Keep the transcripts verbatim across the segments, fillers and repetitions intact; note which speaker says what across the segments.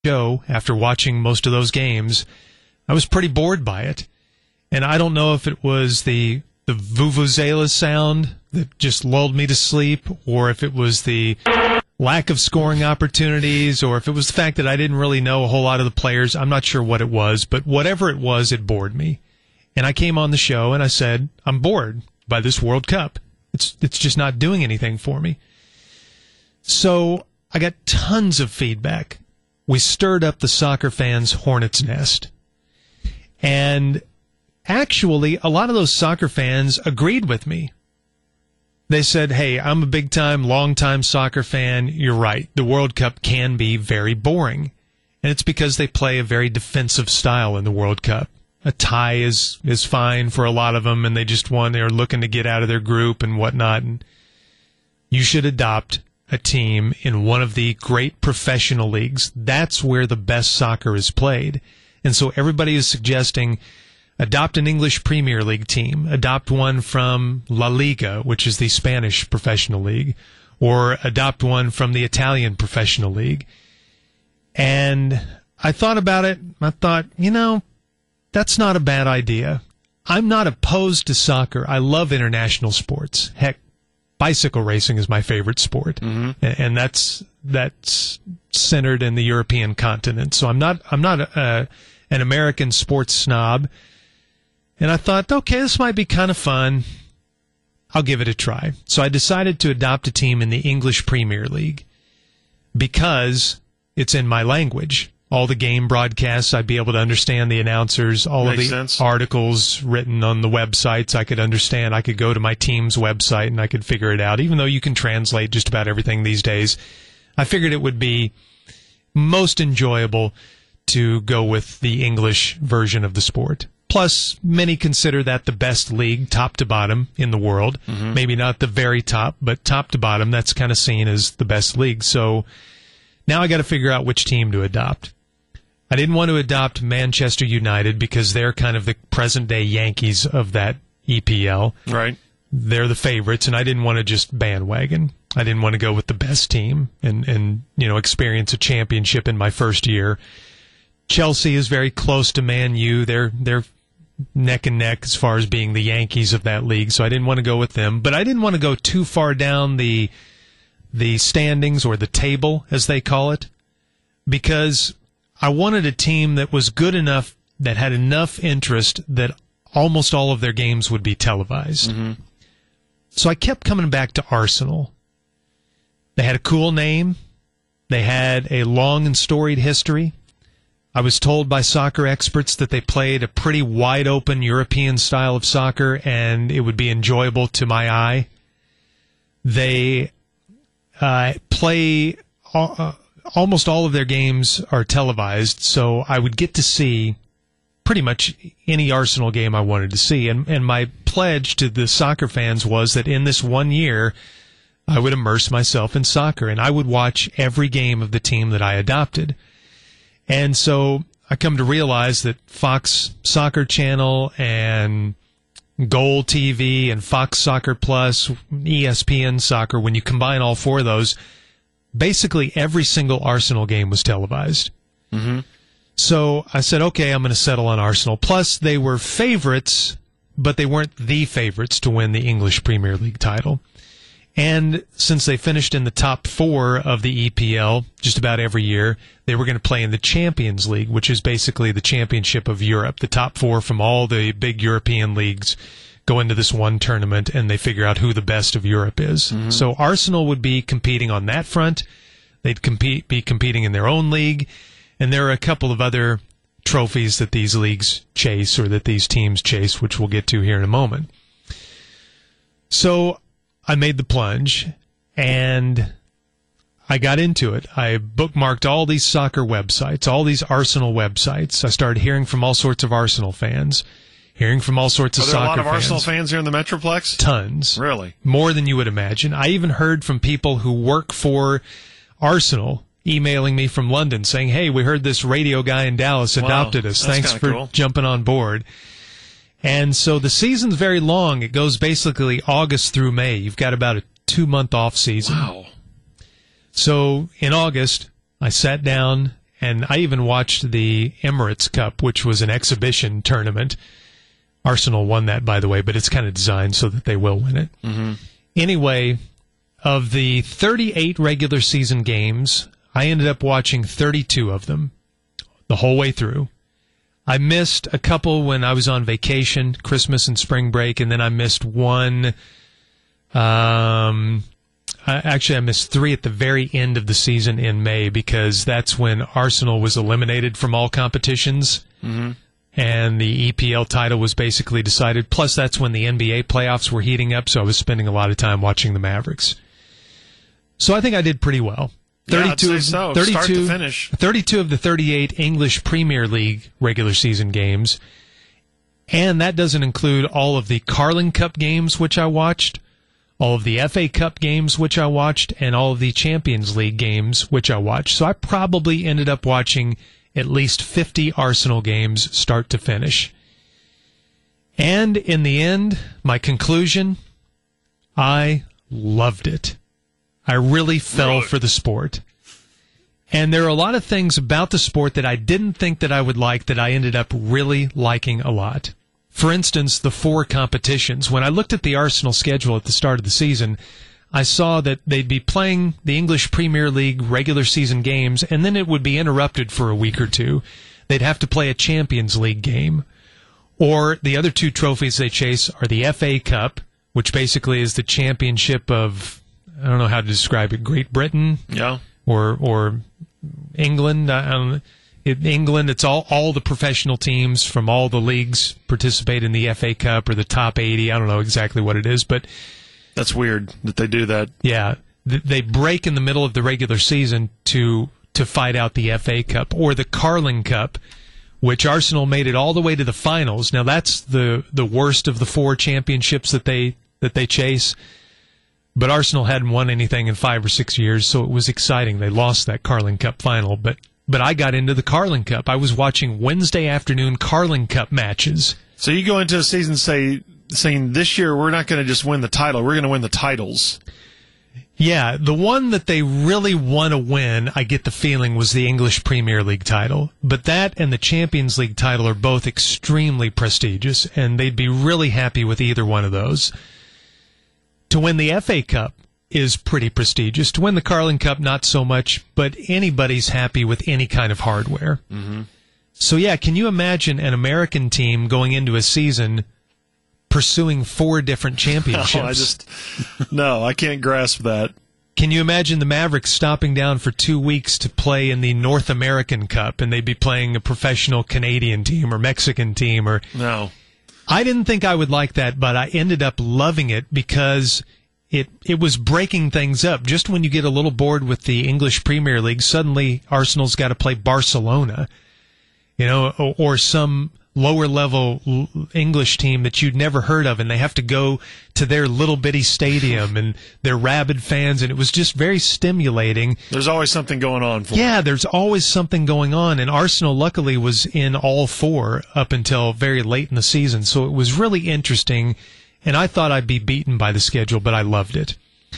Speaker 1: show after watching most of those games, I was pretty bored by it. And I don't know if it was the the vuvuzela sound that just lulled me to sleep, or if it was the lack of scoring opportunities, or if it was the fact that I didn't really know a whole lot of the players. I'm not sure what it was, but whatever it was, it bored me. And I came on the show and I said, I'm bored by this World Cup. It's it's just not doing anything for me. So I got tons of feedback. We stirred up the soccer fans' hornet's nest. And actually, a lot of those soccer fans agreed with me. They said, hey, I'm a big-time, long-time soccer fan. You're right. The World Cup can be very boring. And it's because they play a very defensive style in the World Cup. A tie is, is fine for a lot of them, and they just want, they're looking to get out of their group and whatnot. And you should adopt a team in one of the great professional leagues. That's where the best soccer is played. And so everybody is suggesting adopt an English Premier League team, adopt one from La Liga, which is the Spanish professional league, or adopt one from the Italian professional league. And I thought about it. I thought, you know, that's not a bad idea. I'm not opposed to soccer. I love international sports. Heck, bicycle racing is my favorite sport, mm-hmm. and that's that's centered in the European continent. So I'm not I'm not a, an American sports snob. And I thought, okay, this might be kind of fun. I'll give it a try. So I decided to adopt a team in the English Premier League because it's in my language. All the game broadcasts, I'd be able to understand the announcers. All Makes of the sense. Articles written on the websites, I could understand. I could go to my team's website and I could figure it out. Even though you can translate just about everything these days, I figured it would be most enjoyable to go with the English version of the sport. Plus, many consider that the best league, top to bottom, in the world. Mm-hmm. Maybe not the very top, but top to bottom, that's kind of seen as the best league. So now I got to figure out which team to adopt. I didn't want to adopt Manchester United because they're kind of the present-day Yankees of that E P L.
Speaker 2: Right.
Speaker 1: They're the favorites, and I didn't want to just bandwagon. I didn't want to go with the best team and, and you know, experience a championship in my first year. Chelsea is very close to Man U. They're they're neck and neck as far as being the Yankees of that league, so I didn't want to go with them. But I didn't want to go too far down the the standings, or the table, as they call it, because I wanted a team that was good enough, that had enough interest that almost all of their games would be televised. Mm-hmm. So I kept coming back to Arsenal. They had a cool name. They had a long and storied history. I was told by soccer experts that they played a pretty wide-open European style of soccer, and it would be enjoyable to my eye. They uh, play... Uh, almost all of their games are televised, so I would get to see pretty much any Arsenal game I wanted to see. And, and my pledge to the soccer fans was that in this one year, I would immerse myself in soccer, and I would watch every game of the team that I adopted. And so I come to realize that Fox Soccer Channel and Goal T V and Fox Soccer Plus, E S P N Soccer, when you combine all four of those, basically every single Arsenal game was televised. Mm-hmm. So I said, okay, I'm going to settle on Arsenal. Plus, they were favorites, but they weren't the favorites to win the English Premier League title. And since they finished in the top four of the E P L just about every year, they were going to play in the Champions League, which is basically the championship of Europe. The top four from all the big European leagues go into this one tournament, and they figure out who the best of Europe is. Mm-hmm. So Arsenal would be competing on that front. They'd compete, be competing in their own league. And there are a couple of other trophies that these leagues chase, or that these teams chase, which we'll get to here in a moment. So I made the plunge, and I got into it. I bookmarked all these soccer websites, all these Arsenal websites. I started hearing from all sorts of Arsenal fans, hearing from all sorts of soccer fans. Are there a lot of
Speaker 2: fans. Arsenal fans here in the Metroplex?
Speaker 1: Tons.
Speaker 2: Really?
Speaker 1: More than you would imagine. I even heard from people who work for Arsenal emailing me from London saying, hey, we heard this radio guy in Dallas adopted
Speaker 2: wow,
Speaker 1: us. Thanks for
Speaker 2: cool.
Speaker 1: jumping on board. And so the season's very long. It goes basically August through May. You've got about a two-month off season.
Speaker 2: Wow.
Speaker 1: So in August, I sat down And I even watched the Emirates Cup, which was an exhibition tournament. Arsenal won that, by the way, but it's kind of designed so that they will win it.
Speaker 2: Mm-hmm.
Speaker 1: Anyway, of the thirty-eight regular season games, I ended up watching thirty-two of them the whole way through. I missed a couple when I was on vacation, Christmas and spring break, and then I missed one. Um, I, actually, I missed three at the very end of the season in May because that's when Arsenal was eliminated from all competitions.
Speaker 2: Mm-hmm.
Speaker 1: And the E P L title was basically decided. Plus, that's when the N B A playoffs were heating up, so I was spending a lot of time watching the Mavericks. So I think I did pretty well. thirty-two,
Speaker 2: yeah, I'd say so.
Speaker 1: thirty-two,
Speaker 2: Start to finish.
Speaker 1: thirty-two of the thirty-eight English Premier League regular season games. And that doesn't include all of the Carling Cup games, which I watched, all of the F A Cup games, which I watched, and all of the Champions League games, which I watched. So I probably ended up watching at least fifty Arsenal games start to finish. And in the end, my conclusion, I loved it. I really fell
Speaker 2: Really?
Speaker 1: for the sport. And there are a lot of things about the sport that I didn't think that I would like that I ended up really liking a lot. For instance, the four competitions. When I looked at the Arsenal schedule at the start of the season, I saw that they'd be playing the English Premier League regular season games, and then it would be interrupted for a week or two. They'd have to play a Champions League game. Or the other two trophies they chase are the F A Cup, which basically is the championship of, I don't know how to describe it, Great Britain?
Speaker 2: Yeah.
Speaker 1: Or or England. I don't know. In England, it's all, all the professional teams from all the leagues participate in the F A Cup or the top eighty. I don't know exactly what it is, but
Speaker 2: that's weird that they do that.
Speaker 1: Yeah, they break in the middle of the regular season to to fight out the F A Cup or the Carling Cup, which Arsenal made it all the way to the finals. Now that's the the worst of the four championships that they that they chase. But Arsenal hadn't won anything in five or six years, so it was exciting. They lost that Carling Cup final, but but I got into the Carling Cup. I was watching Wednesday afternoon Carling Cup matches.
Speaker 2: So you go into a season say saying this year we're not going to just win the title, we're going to win the titles.
Speaker 1: Yeah, the one that they really want to win, I get the feeling, was the English Premier League title. But that and the Champions League title are both extremely prestigious, and they'd be really happy with either one of those. To win the F A Cup is pretty prestigious. To win the Carling Cup, not so much, but anybody's happy with any kind of hardware.
Speaker 2: Mm-hmm.
Speaker 1: So yeah, can you imagine an American team going into a season pursuing four different championships?
Speaker 2: No, I just, no, I can't grasp that.
Speaker 1: Can you imagine the Mavericks stopping down for two weeks to play in the North American Cup, and they'd be playing a professional Canadian team or Mexican team? Or
Speaker 2: No.
Speaker 1: I didn't think I would like that, but I ended up loving it because it it was breaking things up. Just when you get a little bored with the English Premier League, suddenly Arsenal's got to play Barcelona, you know, or, or some lower level English team that you'd never heard of, and they have to go to their little bitty stadium and their rabid fans, and it was just very stimulating.
Speaker 2: There's always something going on for
Speaker 1: Yeah,
Speaker 2: them.
Speaker 1: there's always something going on, and Arsenal luckily was in all four up until very late in the season, so it was really interesting, and I thought I'd be beaten by the schedule, but I loved it.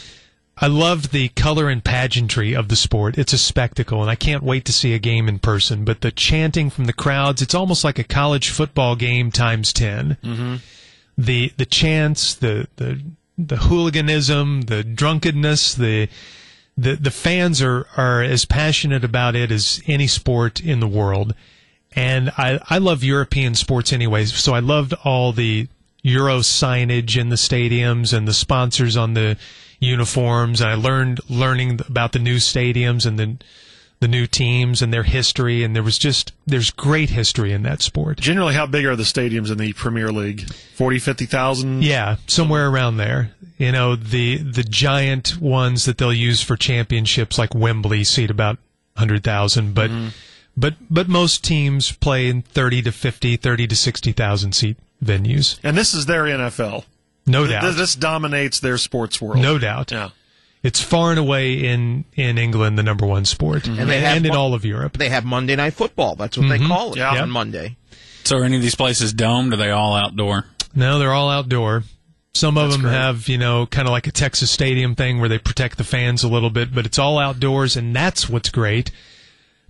Speaker 1: I loved the color and pageantry of the sport. It's a spectacle, and I can't wait to see a game in person. But the chanting from the crowds, it's almost like a college football game times ten.
Speaker 2: Mm-hmm.
Speaker 1: The the chants, the the the hooliganism, the drunkenness, the the the fans are are as passionate about it as any sport in the world. And I I love European sports anyways, so I loved all the Euro signage in the stadiums and the sponsors on the uniforms. And I learned learning about the new stadiums and the the new teams and their history, and there was just there's great history in that sport.
Speaker 2: Generally, how big are the stadiums in the Premier League? forty, fifty thousand?
Speaker 1: Yeah, somewhere around there. You know, the the giant ones that they'll use for championships like Wembley seat about one hundred thousand, but mm-hmm. but but most teams play in thirty to fifty, thirty to sixty thousand seat venues.
Speaker 2: And this is their N F L.
Speaker 1: No
Speaker 2: Th-
Speaker 1: doubt.
Speaker 2: This dominates their sports world.
Speaker 1: No doubt.
Speaker 2: Yeah.
Speaker 1: It's far and away in, in England the number one sport, mm-hmm. and,
Speaker 3: they have
Speaker 1: and in
Speaker 3: mo-
Speaker 1: all of Europe.
Speaker 3: They have Monday Night Football. That's what mm-hmm. they call it
Speaker 2: yeah.
Speaker 3: on Monday.
Speaker 4: So are any of these places domed, or are they all outdoor?
Speaker 1: No, they're all outdoor. Some of
Speaker 2: That's
Speaker 1: them
Speaker 2: great.
Speaker 1: have, you know, kind of like a Texas Stadium thing where they protect the fans a little bit, but it's all outdoors, and that's what's great.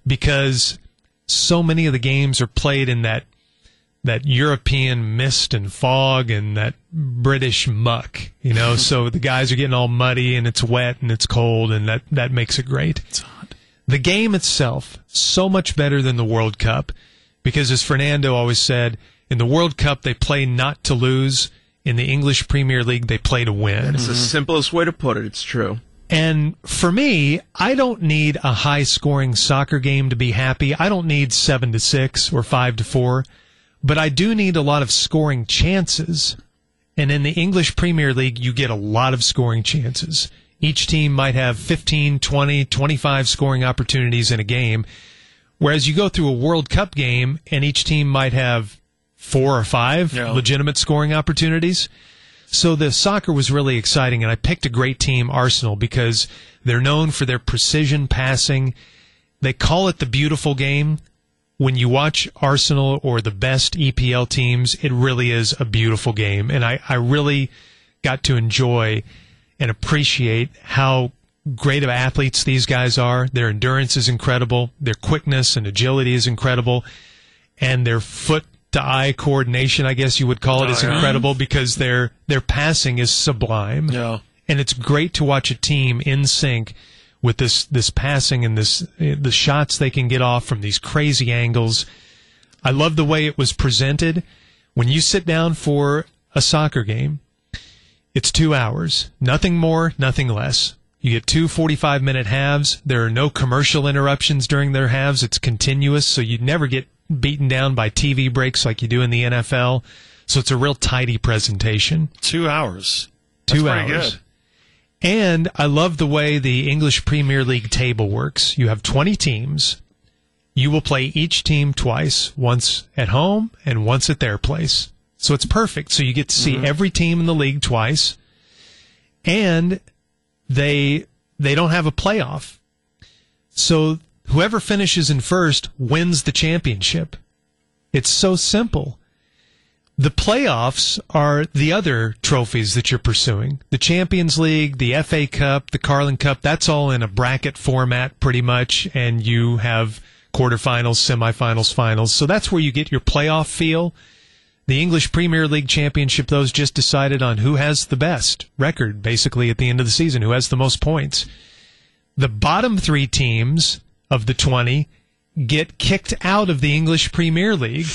Speaker 1: because so many of the games are played in that that European mist and fog and that British muck, you know, so the guys are getting all muddy and it's wet and it's cold, and that, that makes it great.
Speaker 4: It's hot.
Speaker 1: The game itself, so much better than the World Cup, because as Fernando always said, in the World Cup they play not to lose. In the English Premier League, they play to win.
Speaker 3: It's the simplest way to put it. It's true.
Speaker 1: And for me, I don't need a high-scoring soccer game to be happy. I don't need seven to six or five to four. But I do need a lot of scoring chances. And in the English Premier League, you get a lot of scoring chances. Each team might have fifteen, twenty, twenty-five scoring opportunities in a game. Whereas you go through a World Cup game, and each team might have four or five yeah. legitimate scoring opportunities. So the soccer was really exciting, and I picked a great team, Arsenal, because they're known for their precision passing. They call it the beautiful game. When you watch Arsenal or the best E P L teams, it really is a beautiful game. And I, I really got to enjoy and appreciate how great of athletes these guys are. Their endurance is incredible. Their quickness and agility is incredible. And their foot-to-eye coordination, I guess you would call it, is incredible because their their passing is sublime.
Speaker 2: Yeah.
Speaker 1: And it's great to watch a team in sync with this, this passing and this, the shots they can get off from these crazy angles. I love the way it was presented. When you sit down for a soccer game, it's two hours. Nothing more, nothing less. You get two forty-five minute halves. There are no commercial interruptions during their halves. It's continuous, so you never get beaten down by T V breaks like you do in the N F L. So it's a real tidy presentation.
Speaker 2: Two hours.
Speaker 1: Two
Speaker 2: That's pretty
Speaker 1: hours.
Speaker 2: Good.
Speaker 1: And I love the way the English Premier League table works. You have twenty teams. You will play each team twice, once at home and once at their place. So it's perfect. So you get to see mm-hmm. every team in the league twice. And they they don't have a playoff. So whoever finishes in first wins the championship. It's so simple. The playoffs are the other trophies that you're pursuing. The Champions League, the F A Cup, the Carling Cup, that's all in a bracket format pretty much, and you have quarterfinals, semifinals, finals. So that's where you get your playoff feel. The English Premier League Championship, those just decided on who has the best record, basically, at the end of the season, who has the most points. The bottom three teams of the twenty get kicked out of the English Premier League.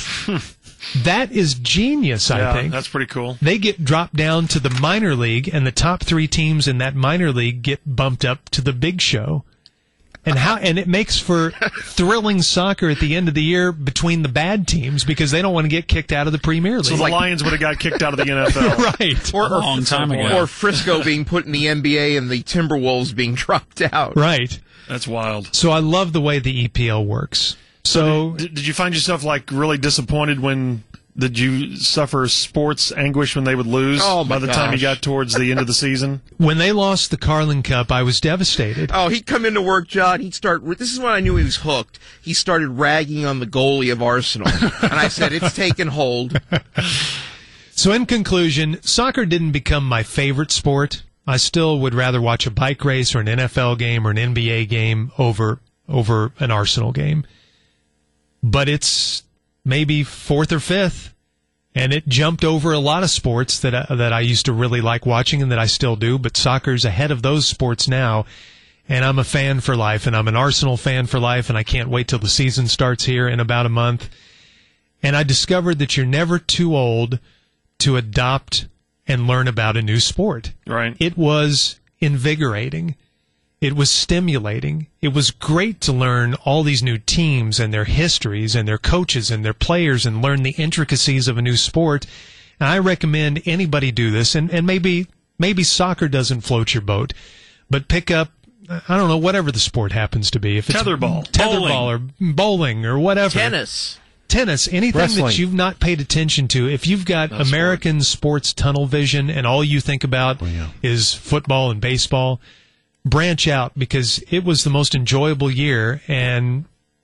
Speaker 1: That is genius, I
Speaker 2: yeah,
Speaker 1: think.
Speaker 2: That's pretty cool.
Speaker 1: They get dropped down to the minor league, and the top three teams in that minor league get bumped up to the big show. And how? And it makes for thrilling soccer at the end of the year between the bad teams because they don't want to get kicked out of the Premier League.
Speaker 2: So the
Speaker 1: like,
Speaker 2: Lions would have got kicked out of the N F L.
Speaker 1: Right.
Speaker 3: Or,
Speaker 4: a long time ago.
Speaker 3: Or Frisco being put in the N B A and the Timberwolves being dropped out.
Speaker 1: Right.
Speaker 2: That's wild.
Speaker 1: So I love the way the E P L works. So,
Speaker 2: did, did you find yourself like really disappointed when did you suffer sports anguish when they would lose
Speaker 3: oh my
Speaker 2: by the
Speaker 3: gosh.
Speaker 2: time you got towards the end of the season?
Speaker 1: When they lost the Carling Cup, I was devastated.
Speaker 3: Oh, he'd come into work, John. He'd start. This is when I knew he was hooked. He started ragging on the goalie of Arsenal, and I said, "It's taken hold."
Speaker 1: So, in conclusion, soccer didn't become my favorite sport. I still would rather watch a bike race or an N F L game or an N B A game over over an Arsenal game. But it's maybe fourth or fifth, and it jumped over a lot of sports that I, that I used to really like watching and that I still do, but soccer's ahead of those sports now, and I'm a fan for life, and I'm an Arsenal fan for life, and I can't wait till the season starts here in about a month. And I discovered that you're never too old to adopt and learn about a new sport.
Speaker 2: Right.
Speaker 1: It was invigorating. It was stimulating. It was great to learn all these new teams and their histories and their coaches and their players and learn the intricacies of a new sport. And I recommend anybody do this. And, and maybe maybe soccer doesn't float your boat, but pick up, I don't know, whatever the sport happens to be. If it's
Speaker 2: tetherball,
Speaker 1: tetherball or bowling or whatever.
Speaker 3: Tennis.
Speaker 1: Tennis, anything
Speaker 2: Wrestling.
Speaker 1: that you've not paid attention to. If you've got
Speaker 2: That's
Speaker 1: American
Speaker 2: right.
Speaker 1: sports tunnel vision and all you think about
Speaker 2: oh, yeah.
Speaker 1: is football and baseball, branch out because it was the most enjoyable year and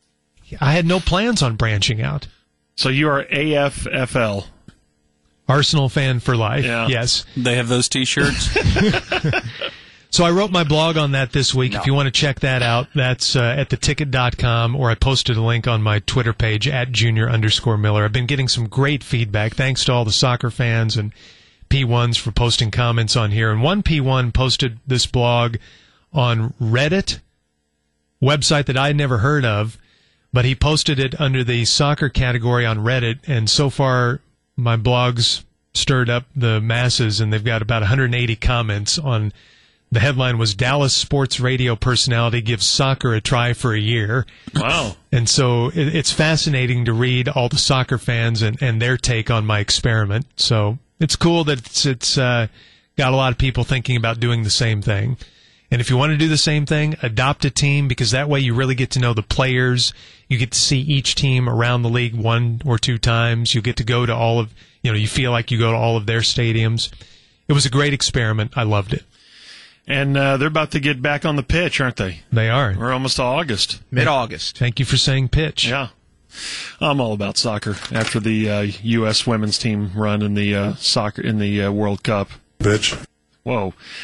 Speaker 1: I had no plans on branching out.
Speaker 2: So you are A F F L.
Speaker 1: Arsenal fan for life.
Speaker 2: Yeah.
Speaker 1: Yes.
Speaker 4: They have those T-shirts.
Speaker 1: So I wrote my blog on that this week.
Speaker 3: No.
Speaker 1: If you want to check that out, that's uh, at the ticket dot com, or I posted a link on my Twitter page at junior underscore Miller. I've been getting some great feedback. Thanks to all the soccer fans and P ones for posting comments on here. And one P one posted this blog on Reddit, website that I'd never heard of, but he posted it under the soccer category on Reddit, and so far my blog's stirred up the masses, and they've got about one hundred eighty comments on. The headline was Dallas sports radio personality gives soccer a try for a year.
Speaker 2: Wow.
Speaker 1: And so it, it's fascinating to read all the soccer fans and, and their take on my experiment. So it's cool that it's, it's uh, got a lot of people thinking about doing the same thing. And if you want to do the same thing, adopt a team, because that way you really get to know the players. You get to see each team around the league one or two times. You get to go to all of, you know, you feel like you go to all of their stadiums. It was a great experiment. I loved it.
Speaker 2: And uh, they're about to get back on the pitch, aren't they?
Speaker 1: They are.
Speaker 2: We're almost to August.
Speaker 3: Mid-August.
Speaker 1: Thank you for saying pitch.
Speaker 2: Yeah. I'm all about soccer after the uh, U S women's team run in the uh, soccer in the uh, World Cup.
Speaker 5: Bitch.
Speaker 2: Whoa.